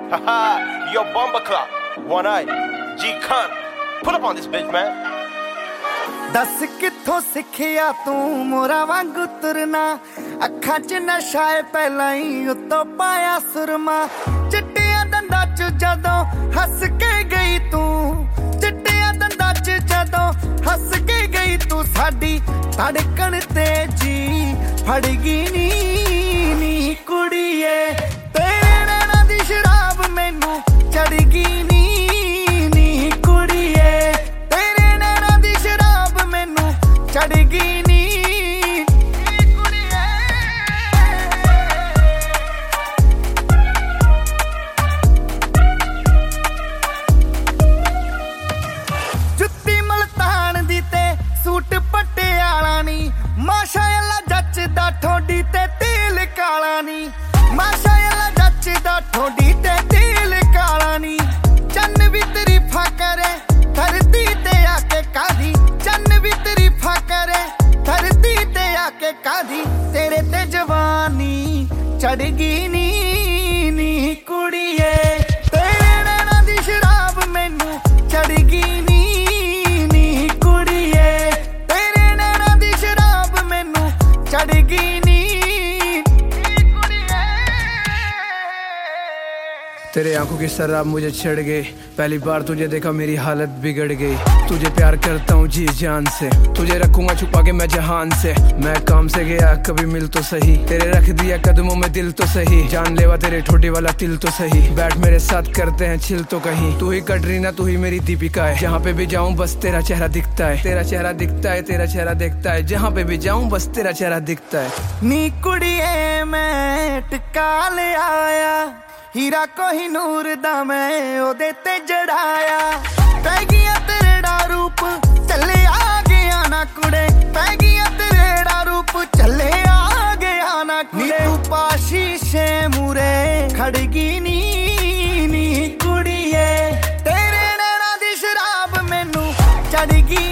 Haha, yo, Bomba Clock, One Eye, G Khan, pull up on this bitch, man. दस किथों सिखिया तू मोरा वांगू तुरना अखां च नशा है पहला ही उतो पाया सुरमा चिट्टिया दंदा च जदों हस के गई तू चिट्टिया दंदा च जदों हस के गई तू साडी धड़कन तेजी फड़गी नी नी कुड़िए तेरे नैना दी शराब मैनू चढ़गी नी नी कुड़िए तेरे नैना दी शराब मैनू चढ़गी नी जुत्ती मलतान दी ते सूट पटियाला नी माशाअल्लाह जचदा ठोडी ते तेल काला नी माशाअल्लाह जचदा ठोडी ते तेल काला नी चन्न भी तारीफा करे धरती ते आके कादी चन्न भी तारीफा करे धरती ते आके कादी तेरे ते जवानी चढ़गी नी नी कुड़िए तेरे नैना दी शराब मैनू चढ़गी नी नी कुड़िए तेरे नैना दी शराब मैनू चढ़गी नी तेरे आंखों की शराब मुझे चढ़ गई पहली बार तुझे देखा मेरी हालत बिगड़ गई तुझे प्यार करता हूँ जी जान से तुझे रखूंगा छुपा के मैं जहान से मैं काम से गया कभी मिल तो सही तेरे रख दिया कदमों में दिल तो सही जान लेवा तेरे ठोडी वाला तिल तो सही बैठ मेरे साथ करते हैं चिल तो कहीं तू ही कटरीना तू ही मेरी दीपिका है जहाँ पे भी जाऊँ बस तेरा चेहरा दिखता है तेरा चेहरा दिखता है तेरा चेहरा दिखता है जहाँ पे भी जाऊँ बस तेरा चेहरा दिखता है नी कुड़िए मैं टिका ले आया हीरा कोहिनूर दा मैं ओदे ते जड़ाया पै गया तेरा रूप चले आ गया ना कुड़े पै गया तेरा रूप चले आ गया ना कुड़े तू पाशी शे मुरे खड़गी नी नी कुड़िए तेरे नैना दी शराब मैनू चढ़गी